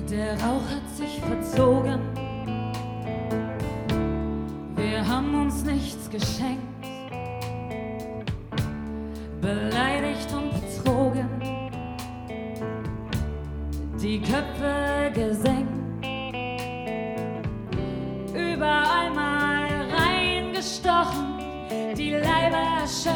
Der Rauch hat sich verzogen, wir haben uns nichts geschenkt, beleidigt und betrogen, die Köpfe gesenkt, überall mal reingestochen, die Leiber erschöpft.